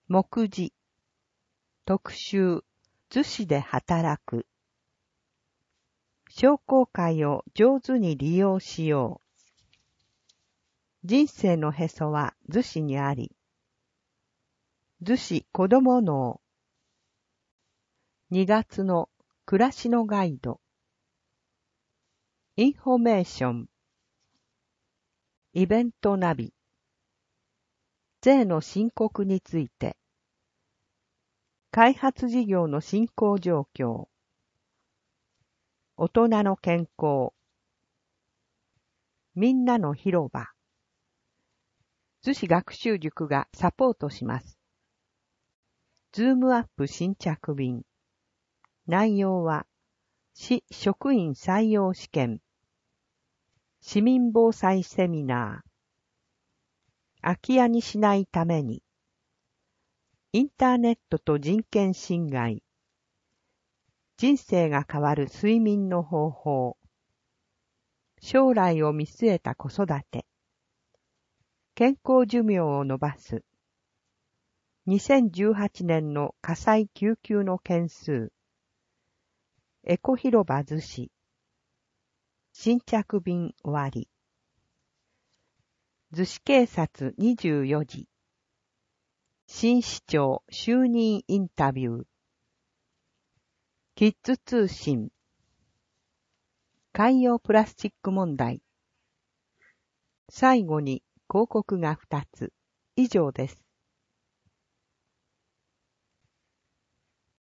目次、特集、逗子で働く。商工会を上手に利用しよう。人生のへそは逗子にあり。逗子子ども脳。2月の暮らしのガイド。インフォメーション。イベントナビ。税の申告について。開発事業の進行状況。大人の健康。みんなの広場。逗子学習塾がサポートします。ズームアップ新着便。内容は、市職員採用試験。市民防災セミナー。空き家にしないために。インターネットと人権侵害。人生が変わる睡眠の方法。将来を見据えた子育て。健康寿命を伸ばす。2018年の火災救急の件数。エコ広場逗子。新着便終わり。逗子警察24時。新市長就任インタビュー。キッズ通信。海洋プラスチック問題。最後に広告が2つ。以上です。